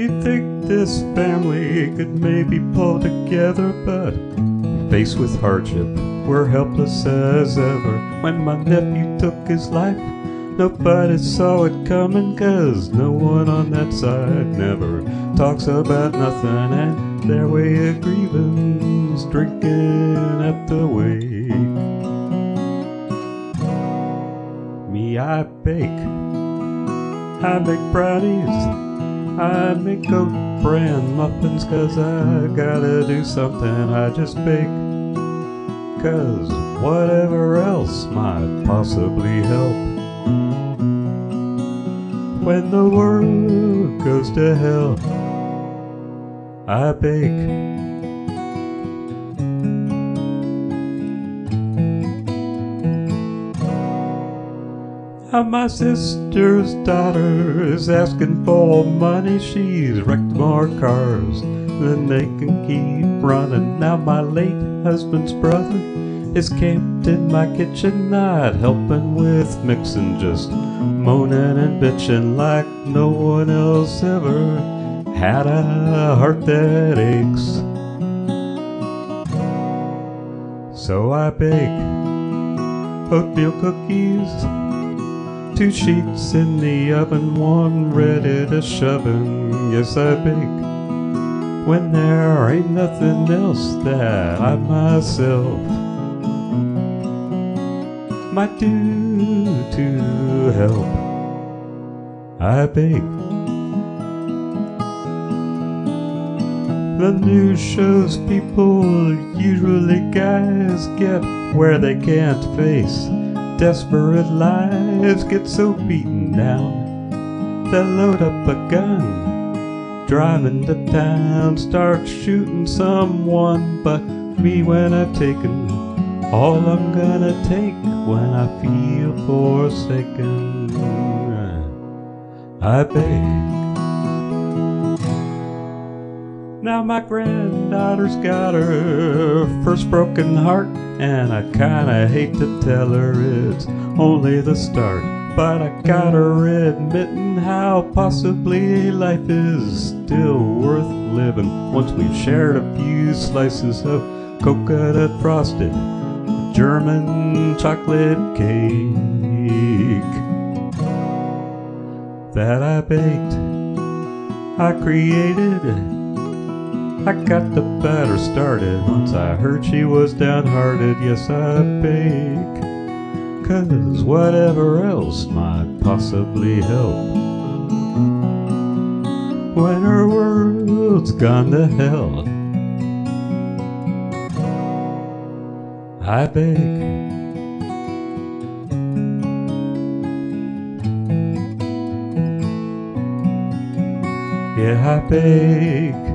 You'd think this family could maybe pull together, but faced with hardship, we're helpless as ever. When my nephew took his life, nobody saw it coming, 'cause no one on that side never talks about nothing, and their way of grieving's drinking at the wake. Me, I bake, I make brownies, I make oat bran muffins, 'cause I gotta do something. I just bake, 'cause whatever else might possibly help when the world goes to hell. I bake. Now my sister's daughter is asking for money. She's wrecked more cars than they can keep running. Now my late husband's brother is camped in my kitchen, not helping with mixing, just moaning and bitching like no one else ever had a heart that aches. So I bake oatmeal cookies, 2 sheets in the oven, 1 ready to shove in. Yes, I bake when there ain't nothing else that I myself might do to help. I bake. The news shows people, usually guys, get where they can't face desperate lives, get so beaten down they'll load up a gun, drive into town, start shooting someone. But me, when I've taken all I'm gonna take, when I feel forsaken, I bake. Now my granddaughter's got her first broken heart, and I kinda hate to tell her it's only the start. But I got her admitting how possibly life is still worth living once we've shared a few slices of coconut frosted German chocolate cake that I baked, I created. I got the batter started once I heard she was downhearted. Yes, I bake, 'cause whatever else might possibly help when her world's gone to hell. I bake. Yeah, I bake.